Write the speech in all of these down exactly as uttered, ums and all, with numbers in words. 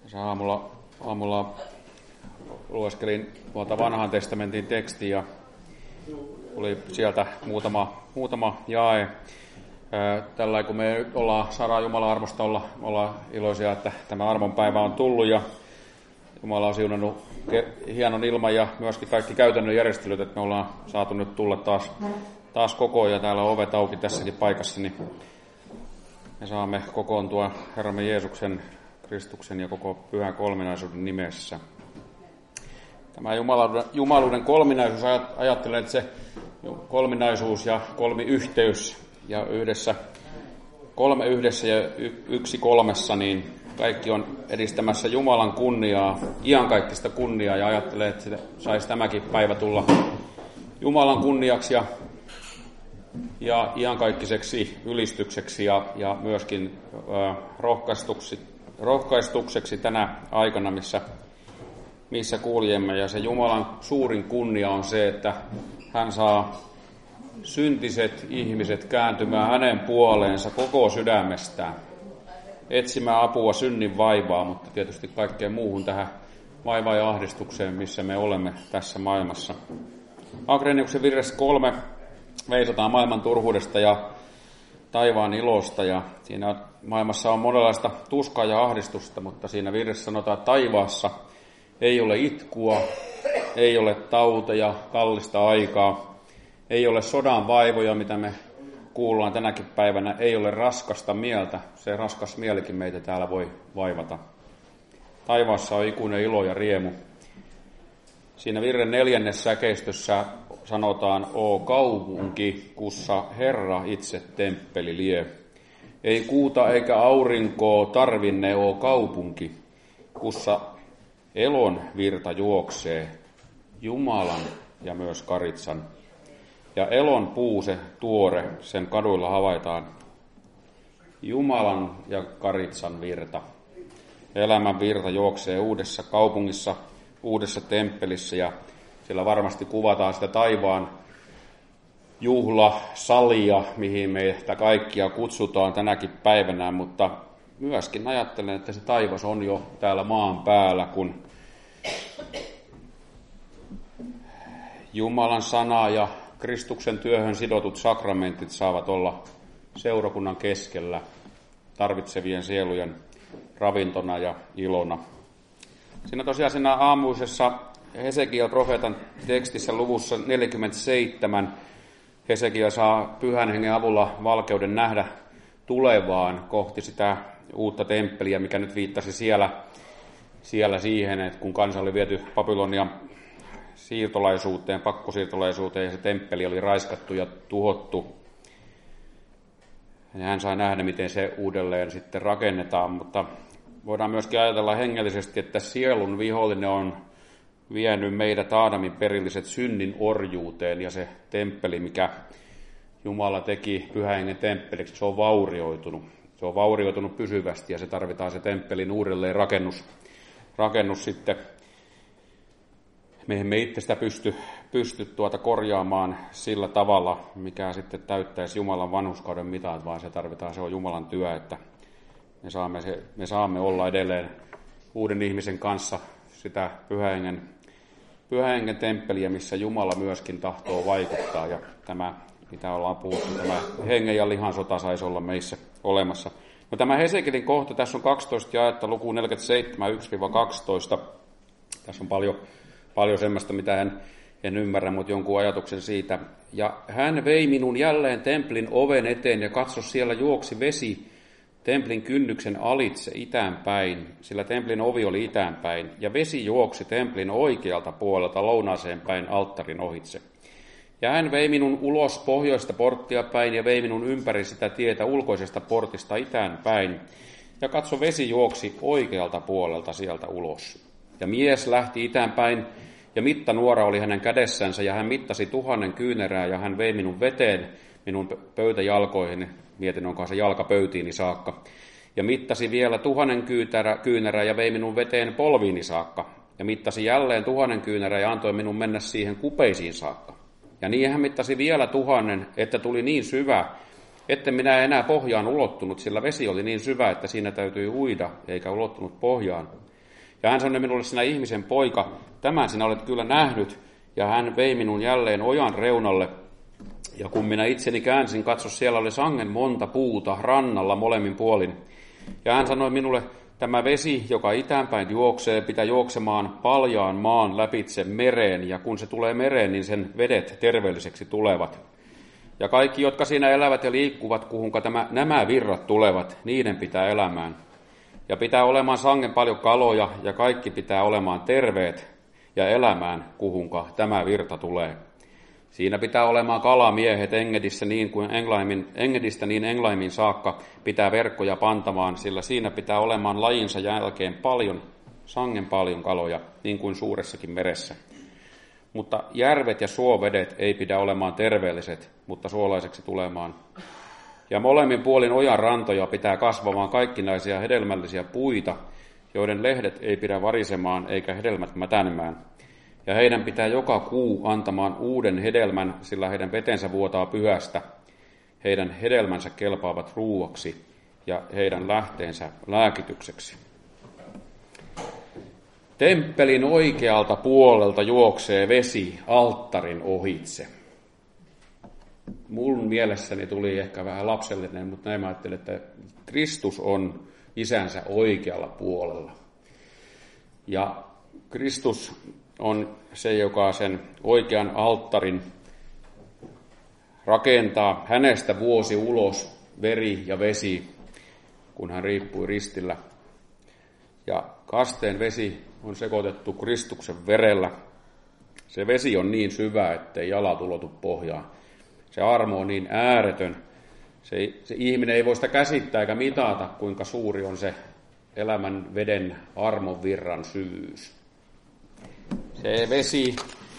Tässä aamulla, aamulla lueskelin tuolta vanhan testamentin tekstiä ja oli sieltä muutama, muutama jae. Tällä kun me nyt ollaan, saadaan Jumalan armosta olla, ollaan iloisia, että tämä armonpäivä on tullut ja Jumala on siunannut hienon ilman ja myöskin kaikki käytännön järjestelyt, että me ollaan saatu nyt tulla taas, taas kokoon ja täällä on ovet auki tässäkin paikassa, niin me saamme kokoontua Herramme Jeesuksen, Kristuksen ja koko pyhän kolminaisuuden nimessä. Tämä jumaluuden, jumaluuden kolminaisuus, ajattelen, että se kolminaisuus ja kolmiyhteys ja yhdessä, kolme yhdessä ja yksi kolmessa, niin kaikki on edistämässä Jumalan kunniaa, iankaikkista kunniaa, ja ajattelen, että se saisi tämäkin päivä tulla Jumalan kunniaksi ja, ja iankaikkisesti ylistykseksi ja, ja myöskin äh, rohkaistukseksi tänä aikana, missä, missä kuljemme. Ja se Jumalan suurin kunnia on se, että hän saa syntiset ihmiset kääntymään hänen puoleensa koko sydämestään, etsimään apua synnin vaivaa, mutta tietysti kaikkeen muuhun tähän vaivaan ja ahdistukseen, missä me olemme tässä maailmassa. Agreniuksen virressä kolme veisataan maailman turhuudesta ja taivaan ilosta, ja siinä maailmassa on monenlaista tuskaa ja ahdistusta, mutta siinä virressä sanotaan, että taivaassa ei ole itkua, ei ole tauteja, kallista aikaa, ei ole sodan vaivoja, mitä me kuullaan tänäkin päivänä, ei ole raskasta mieltä. Se raskas mielikin meitä täällä voi vaivata. Taivaassa on ikuinen ilo ja riemu. Siinä virren neljännessä säkeistössä sanotaan, o kaupunki, kussa Herra itse temppeli lie. Ei kuuta eikä aurinkoa tarvinne, o kaupunki, kussa elon virta juoksee, Jumalan ja myös Karitsan. Ja elon puu, se tuore, sen kaduilla havaitaan Jumalan ja Karitsan virta. Elämän virta juoksee uudessa kaupungissa, uudessa temppelissä, ja siellä varmasti kuvataan sitä taivaan juhlasalia, mihin meitä kaikkia kutsutaan tänäkin päivänä, mutta myöskin ajattelen, että se taivas on jo täällä maan päällä, kun Jumalan sana ja Kristuksen työhön sidotut sakramentit saavat olla seurakunnan keskellä tarvitsevien sielujen ravintona ja ilona. Siinä tosiaan siinä aamuisessa Hesekiel-profeetan tekstissä luvussa neljäkymmentäseitsemän Hesekiel saa pyhän hengen avulla valkeuden nähdä tulevaan kohti sitä uutta temppeliä, mikä nyt viittasi siellä, siellä siihen, että kun kansa oli viety Babylonian siirtolaisuuteen, pakkosiirtolaisuuteen, ja se temppeli oli raiskattu ja tuhottu. Ja hän sai nähdä, miten se uudelleen sitten rakennetaan, mutta voidaan myöskin ajatella hengellisesti, että sielun vihollinen on vienyt meidät Aadamin perilliset synnin orjuuteen, ja se temppeli, mikä Jumala teki pyhän hengen temppeliksi, se on vaurioitunut. Se on vaurioitunut pysyvästi, ja se tarvitaan se temppelin uudelleen rakennus, rakennus sitten. Me emme itse sitä pysty, pysty tuota korjaamaan sillä tavalla, mikä sitten täyttäisi Jumalan vanhurskauden mitat, vaan se tarvitaan, se on Jumalan työ, että me saamme, se, me saamme olla edelleen uuden ihmisen kanssa sitä pyhän hengen, pyhän hengen temppeliä, missä Jumala myöskin tahtoo vaikuttaa, ja tämä, mitä ollaan puhuttu, tämä hengen ja lihan sota saisi olla meissä olemassa. No, tämä Hesekielin kohta, tässä on kaksitoista jaetta, luku neljäkymmentäseitsemän, yksi kaksitoista, tässä on paljon Paljon semmoista, mitä en, en ymmärrä, mutta jonkun ajatuksen siitä. Ja hän vei minun jälleen templin oven eteen, ja katso, siellä juoksi vesi templin kynnyksen alitse itäänpäin, sillä templin ovi oli itäänpäin, ja vesi juoksi templin oikealta puolelta lounaaseen päin alttarin ohitse. Ja hän vei minun ulos pohjoista porttia päin, ja vei minun ympäri sitä tietä ulkoisesta portista itäänpäin, ja katso, vesi juoksi oikealta puolelta sieltä ulos. Ja mies lähti itäänpäin, ja mittanuora oli hänen kädessänsä, ja hän mittasi tuhannen kyynärää, ja hän vei minun veteen, minun pöytäjalkoihin, mietin onkohan se jalka pöytiini saakka, ja mittasi vielä tuhannen kyynärää, ja vei minun veteen polviini saakka, ja mittasi jälleen tuhannen kyynärää, ja antoi minun mennä siihen kupeisiin saakka. Ja niin hän mittasi vielä tuhannen, että tuli niin syvä, etten minä enää pohjaan ulottunut, sillä vesi oli niin syvä, että siinä täytyi uida, eikä ulottunut pohjaan. Ja hän sanoi minulle, sinä ihmisen poika, tämän sinä olet kyllä nähnyt. Ja hän vei minun jälleen ojan reunalle. Ja kun minä itseni käänsin, katso, siellä oli sangen monta puuta rannalla molemmin puolin. Ja hän sanoi minulle, tämä vesi, joka itäänpäin juoksee, pitää juoksemaan paljaan maan läpitse mereen. Ja kun se tulee mereen, niin sen vedet terveelliseksi tulevat. Ja kaikki, jotka siinä elävät ja liikkuvat, kuhunka tämä, nämä virrat tulevat, niiden pitää elämään. Ja pitää olemaan sangen paljon kaloja, ja kaikki pitää olemaan terveet ja elämään, kuhunka tämä virta tulee. Siinä pitää olemaan kalamiehet Engedissä niin kuin Englaimin, Engedistä niin Englaimin saakka pitää verkkoja pantamaan, sillä siinä pitää olemaan lajinsa jälkeen paljon, sangen paljon kaloja, niin kuin suuressakin meressä. Mutta järvet ja suovedet ei pidä olemaan terveelliset, mutta suolaiseksi tulemaan. Ja molemmin puolin ojan rantoja pitää kasvamaan kaikkinaisia hedelmällisiä puita, joiden lehdet ei pidä varisemaan eikä hedelmät mätänemään. Ja heidän pitää joka kuu antamaan uuden hedelmän, sillä heidän vetensä vuotaa pyhästä. Heidän hedelmänsä kelpaavat ruuaksi ja heidän lähteensä lääkitykseksi. Temppelin oikealta puolelta juoksee vesi alttarin ohitse. Mun mielessäni tuli ehkä vähän lapsellinen, mutta näin mä ajattelin, että Kristus on isänsä oikealla puolella. Ja Kristus on se, joka sen oikean alttarin rakentaa. Hänestä vuosi ulos veri ja vesi, kun hän riippui ristillä. Ja kasteen vesi on sekoitettu Kristuksen verellä. Se vesi on niin syvä, ettei jalat ulotu pohjaan. Se armo on niin ääretön. Se, se ihminen ei voi sitä käsittää eikä mitata, kuinka suuri on se elämän veden armon virran syvyys. Se vesi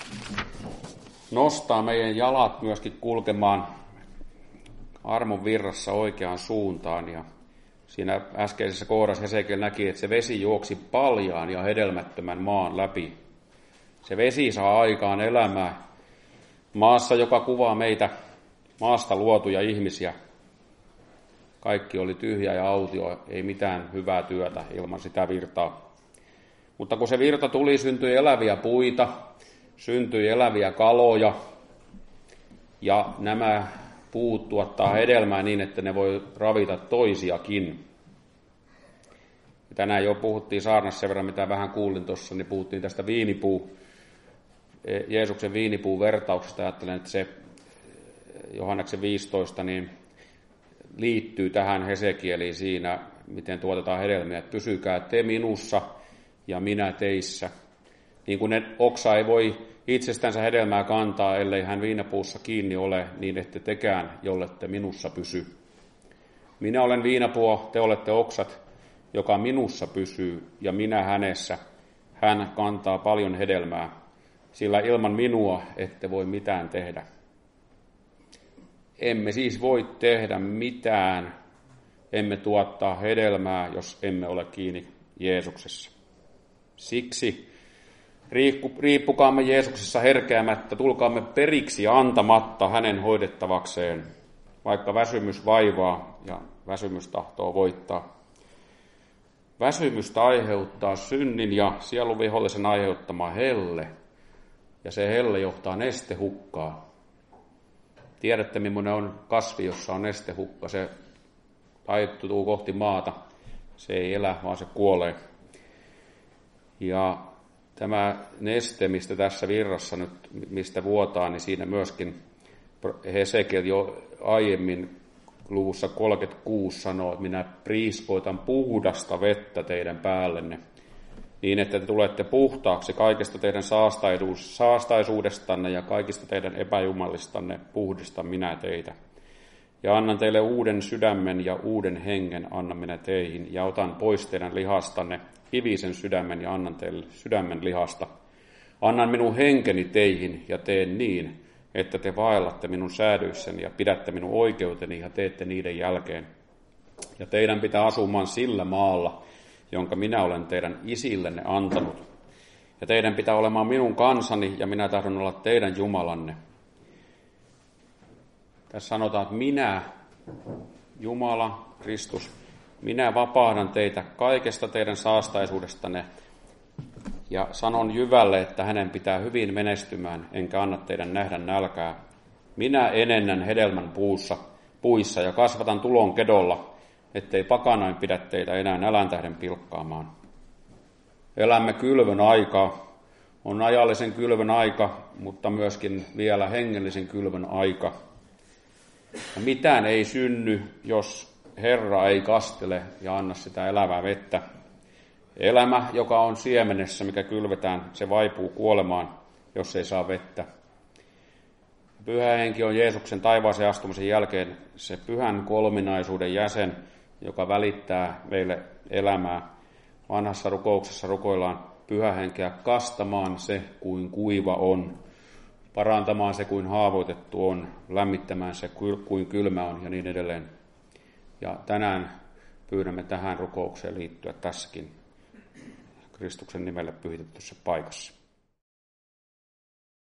nostaa meidän jalat myöskin kulkemaan armon virrassa oikeaan suuntaan. Ja siinä äskeisessä kohdassa Hesekiel näki, että se vesi juoksi paljaan ja hedelmättömän maan läpi. Se vesi saa aikaan elämää maassa, joka kuvaa meitä maasta luotuja ihmisiä. Kaikki oli tyhjä ja autio, ei mitään hyvää työtä ilman sitä virtaa. Mutta kun se virta tuli, syntyi eläviä puita, syntyi eläviä kaloja, ja nämä puut tuottaa hedelmää niin, että ne voi ravita toisiakin. Ja tänään jo puhuttiin saarnassa sen verran, mitä vähän kuulin tuossa, niin puhuttiin tästä viinipuu, Jeesuksen viinipuun vertauksesta. Ajattelen, että se Johanneksen viisitoista niin liittyy tähän Hesekieliin siinä, miten tuotetaan hedelmiä. Että pysykää te minussa ja minä teissä. Niin kuin oksa ei voi itsestänsä hedelmää kantaa, ellei hän viinapuussa kiinni ole, niin ette tekään, jollette minussa pysy. Minä olen viinapuu, te olette oksat, joka minussa pysyy, ja minä hänessä. Hän kantaa paljon hedelmää, sillä ilman minua ette voi mitään tehdä. Emme siis voi tehdä mitään, emme tuottaa hedelmää, jos emme ole kiinni Jeesuksessa. Siksi riippukaamme Jeesuksessa herkeämättä, tulkaamme periksi antamatta hänen hoidettavakseen, vaikka väsymys vaivaa ja väsymys tahtoo voittaa. Väsymystä aiheuttaa synnin ja sieluvihollisen aiheuttama helle, ja se helle johtaa nestehukkaa. Tiedätte, millainen on kasvi, jossa on nestehukka. Se taittuu kohti maata. Se ei elä, vaan se kuolee. Ja tämä neste, mistä tässä virrassa nyt, mistä vuotaa, niin siinä myöskin Hesekiel jo aiemmin luvussa kolmekymmentäkuusi sanoo, että minä priiskoitan puhdasta vettä teidän päällenne, niin että te tulette puhtaaksi kaikesta teidän saastaisuudestanne ja kaikista teidän epäjumalistanne puhdistan minä teitä. Ja annan teille uuden sydämen ja uuden hengen annan minä teihin, ja otan pois teidän lihastanne hivisen sydämen ja annan teille sydämen lihasta. Annan minun henkeni teihin ja teen niin, että te vaellatte minun säädöissäni ja pidätte minun oikeuteni ja teette niiden jälkeen. Ja teidän pitää asumaan sillä maalla, jonka minä olen teidän isillenne antanut. Ja teidän pitää olemaan minun kansani ja minä tahdon olla teidän Jumalanne. Tässä sanotaan, että minä, Jumala, Kristus, minä vapahdan teitä kaikesta teidän saastaisuudestanne Ja sanon jyvälle, että hänen pitää hyvin menestymään, enkä anna teidän nähdä nälkää. Minä enennän hedelmän puussa, puissa ja kasvatan tulon kedolla, ettei pakanain pidä teitä enää nälän tähden pilkkaamaan. Elämme kylvön aikaa. On ajallisen kylvön aika, mutta myöskin vielä hengellisen kylvön aika. Ja mitään ei synny, jos Herra ei kastele ja anna sitä elävää vettä. Elämä, joka on siemenessä, mikä kylvetään, se vaipuu kuolemaan, jos ei saa vettä. Pyhä henki on Jeesuksen taivaaseen astumisen jälkeen se pyhän kolminaisuuden jäsen, joka välittää meille elämää. Vanhassa rukouksessa rukoillaan Pyhä henkeä kastamaan se kuin kuiva on, parantamaan se kuin haavoitettu on, lämmittämään se kuin kylmä on ja niin edelleen. Ja tänään pyydämme tähän rukoukseen liittyä tässäkin Kristuksen nimelle pyhitetyssä paikassa.